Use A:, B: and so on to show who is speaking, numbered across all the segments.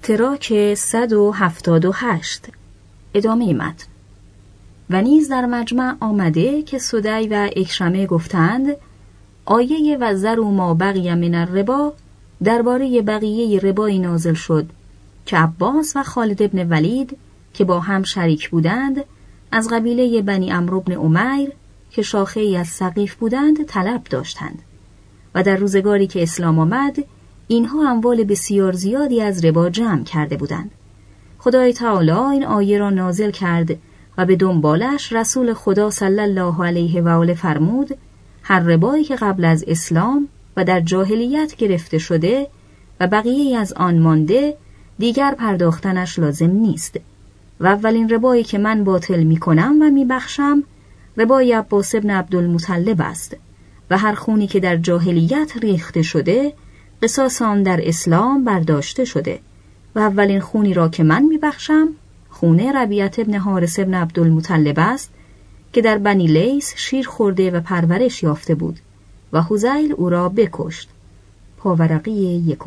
A: اشتراک 178. ادامه متن. و نیز در مجمع آمده که سدی و اکرمه گفتند آیه و ذروا ما بقی من الربا درباره بقیه ربایی نازل شد که عباس و خالد ابن ولید که با هم شریک بودند از قبیله بنی عمرو بن امیر که شاخه‌ای از ثقیف بودند طلب داشتند و در روزگاری که اسلام آمد اینها اموال بسیار زیادی از ربا جمع کرده بودند. خدای تعالی این آیه را نازل کرد و به دنبالش رسول خدا صلی الله علیه و آله فرمود هر ربایی که قبل از اسلام و در جاهلیت گرفته شده و بقیه از آن مانده دیگر پرداختنش لازم نیست و اولین ربایی که من باطل می کنم و می بخشم ربای عباس ابن عبدالمطلب است و هر خونی که در جاهلیت ریخته شده قصاص آن در اسلام برداشته شده و اولین خونی را که من می بخشم خونه ربیعه ابن حارث ابن عبدالمطلب است که در بنی لیث شیر خورده و پرورش یافته بود و حذیل او را بکشت. پاورقی 1.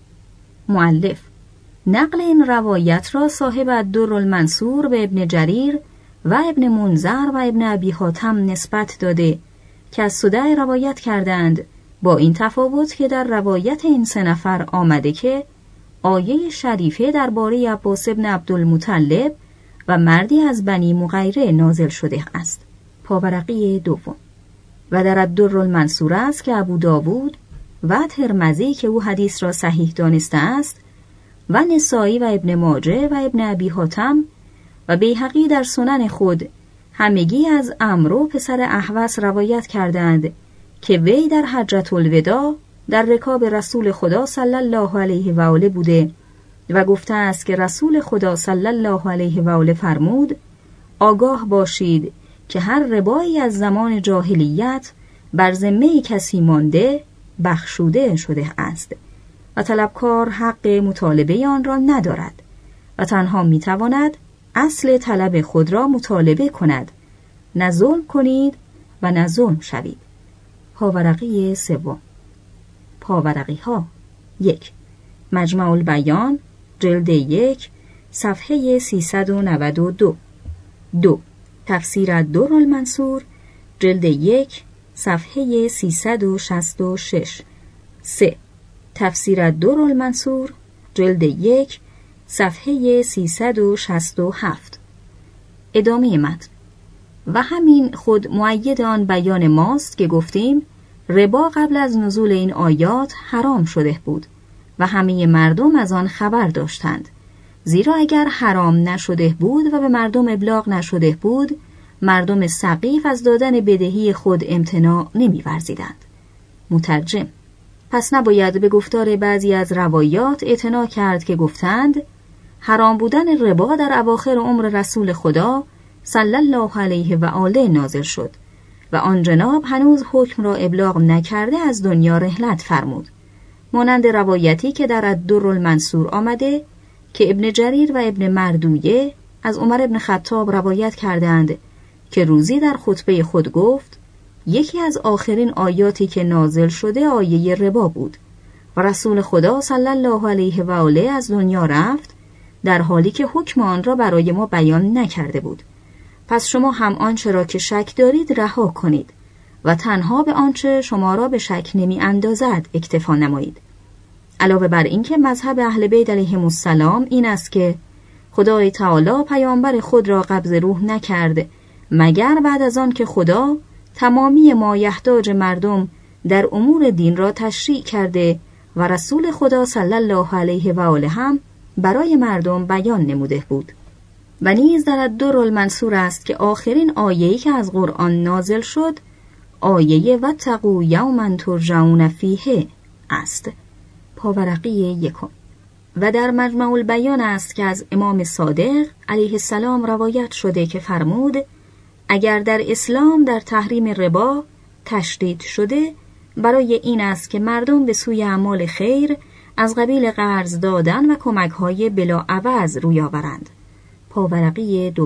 A: مؤلف نقل این روایت را صاحب الدر المنصور به ابن جریر و ابن منذر و ابن ابی حاتم نسبت داده که از سدی روایت کردند با این تفاوت که در روایت این 3 نفر آمده که آیه شریفه درباره عباس ابن عبدالمطلب و مردی از بنی مغیره نازل شده است. پاورقی 2. و در الدر المنصور است که ابو داود و ترمذی که او حدیث را صحیح دانسته است و نسائی و ابن ماجه و ابن ابی حاتم و بیهقی در سنن خود همگی از عمرو پسر احوص روایت کردند که وی در حجة الوداع در رکاب رسول خدا صلی الله علیه و آله بوده و گفته است که رسول خدا صلی الله علیه و آله فرمود آگاه باشید که هر ربایی از زمان جاهلیت بر ذمه کسی مانده بخشوده شده است و طلبکار حق مطالبه آن را ندارد و تنها میتواند اصل طلب خود را مطالبه کند. نه ظلم کنید و نه ظلم شوید. پاورقی 3. پاورقی ها 1. مجمع البیان جلد 1 صفحه 392. 2. تفسیر الدر المنصور جلد 1 صفحه 366. 3. تفسیر الدر المنصور جلد 1 صفحه 367. ادامه متن. و همین خود مؤید آن بیان ماست که گفتیم ربا قبل از نزول این آیات حرام شده بود و همه مردم از آن خبر داشتند، زیرا اگر حرام نشده بود و به مردم ابلاغ نشده بود مردم ثقیف از دادن بدهی خود امتناع نمی‌ورزیدند. مترجم: پس نباید به گفتار بعضی از روایات اعتنا کرد که گفتند حرام بودن ربا در اواخر عمر رسول خدا صلی الله علیه و آله نازل شد و آن جناب هنوز حکم را ابلاغ نکرده از دنیا رحلت فرمود، مانند روایتی که در الدر المنصور آمده که ابن جریر و ابن مردویه از عمر ابن خطاب روایت کردند که روزی در خطبه خود گفت یکی از آخرین آیاتی که نازل شده آیه ربا بود و رسول خدا صلی الله علیه و آله از دنیا رفت در حالی که حکم آن را برای ما بیان نکرده بود. پس شما هم آنچه را که شک دارید رها کنید و تنها به آنچه شما را به شک نمی اندازد اکتفا نمایید. علاوه بر این که مذهب اهل بیت علیهم السلام این است که خدای تعالی پیامبر خود را قبض روح نکرد مگر بعد از آن که خدا تمامی ما یحتاج مردم در امور دین را تشریع کرده و رسول خدا صلی الله علیه و آله هم برای مردم بیان نموده بود. و نیز در الدر المنصور است که آخرین آیه‌ای که از قرآن نازل شد آیه واتقوا یوما ترجعون فیه است. پاورقی 1. و در مجمع البیان است که از امام صادق علیه السلام روایت شده که فرمود اگر در اسلام در تحریم ربا تشدید شده برای این است که مردم به سوی اعمال خیر از قبیل قرض دادن و کمک‌های بلا عوض روی آورند. پاورقی 2.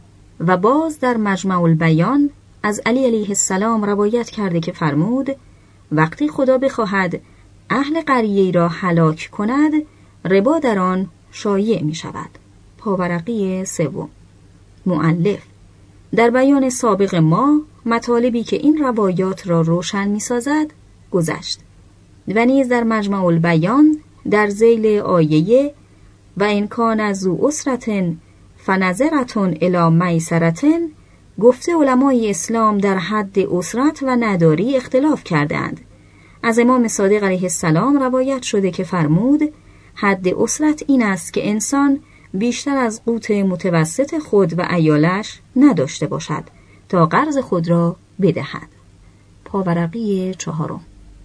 A: و باز در مجمع البیان از علی علیه السلام روایت کرده که فرمود وقتی خدا بخواهد اهل قریه را هلاک کند ربا در آن شایع می شود. پاورقی سوم. مؤلف در بیان سابق ما مطالبی که این روایات را روشن می سازد گذشت و نیز در مجمع البیان در ذیل آیه و ان کان ذو عسرة فنظرة الی میسرة گفته علمای اسلام در حد عسرت و نداری اختلاف کردند. از امام صادق علیه السلام روایت شده که فرمود حد عسرت این است که انسان بیشتر از قوت متوسط خود و عیالش نداشته باشد تا قرض خود را بدهد. پاورقی چهارم.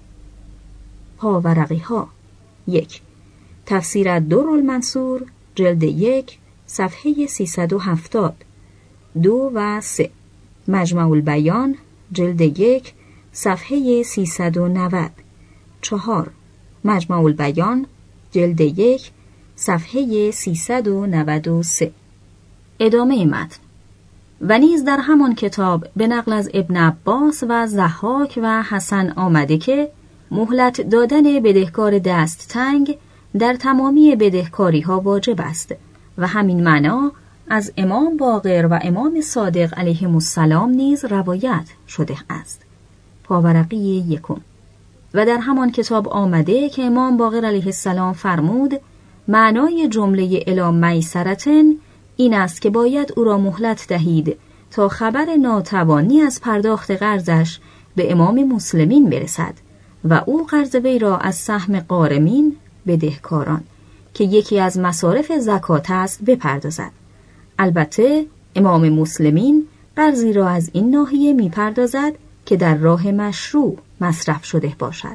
A: پاورقی ها. 1. تفسیر الدرالمنصور جلد 1 صفحه 370. 2 و 3. مجمع البیان جلد 1 صفحه 390. 4. مجمع البیان جلد 1 صفحه 393. ادامه متن. و نیز در همان کتاب به نقل از ابن عباس و ضحاک و حسن آمده که مهلت دادن بدهکار دست تنگ در تمامی بدهکاری ها واجب است و همین معنا از امام باقر و امام صادق علیهم السلام نیز روایت شده است. پاورقی یکم. و در همان کتاب آمده که امام باقر علیه السلام فرمود معنای جمله الی میسرة این است که باید او را مهلت دهید تا خبر ناتوانی از پرداخت قرضش به امام مسلمین برسد و او قرض وی را از سهم غارمین بدهکاران که یکی از مصارف زکات است بپردازد. البته امام مسلمین قرضی را از این ناحیه میپردازد که در راه مشروع مصرف شده باشد.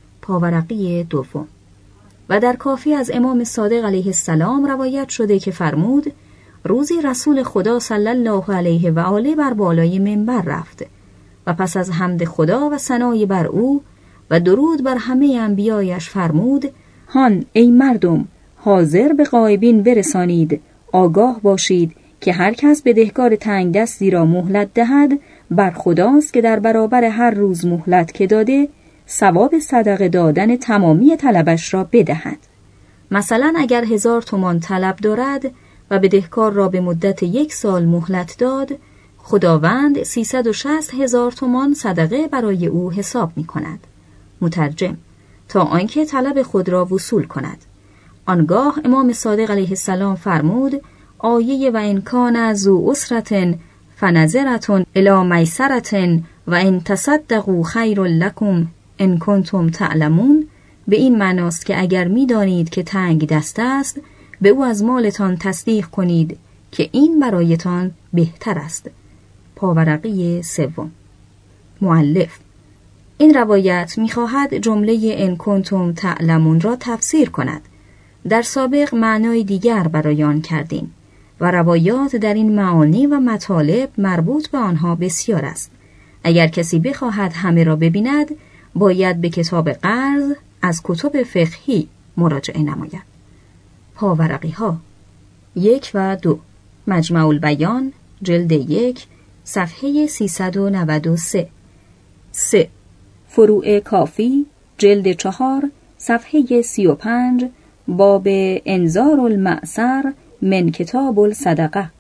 A: پاورقی دوم. و در کافی از امام صادق علیه السلام روایت شده که فرمود روزی رسول خدا صلی الله علیه و آله بر بالای منبر رفت و پس از حمد خدا و ثنای بر او و درود بر همه انبیایش فرمود هان ای مردم حاضر به غایبین برسانید، آگاه باشید که هر کس بدهکار تنگ دستی را مهلت دهد بر خداست که در برابر هر روز مهلت که داده ثواب صدقه دادن تمامی طلبش را بدهد. مثلا اگر 1000 تومان طلب دارد و بدهکار را به مدت 1 سال مهلت داد، خداوند 360,000 تومان صدقه برای او حساب می کند. مترجم تا آنکه طلب خود را وصول کند. آنگاه امام صادق علیه السلام فرمود آیه و ان کان ذو عسرة فنظرة الی میسرة و ان تصدقوا خیر لکم ان کنتم تعلمون به این معناست که اگر می دانید که تنگ دست است به او از مالتان تصدیق کنید که این برایتان بهتر است. پاورقی سوم. مؤلف این روایت می‌خواهد جمله ان کنتم تعلمون را تفسیر کند. در سابق معنای دیگر برای آن کردیم و روایات در این معانی و مطالب مربوط به آنها بسیار است. اگر کسی بخواهد همه را ببیند باید به کتاب قرض از کتب فقهی مراجعه نماید. پاورقی ها 1 و 2. مجمع البیان جلد 1 صفحه 393. 3. فروع کافی جلد 4 صفحه 35 باب انذار المعسر من کتاب الصدقه.